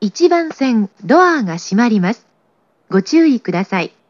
1番線ドアが閉まります。ご注意ください。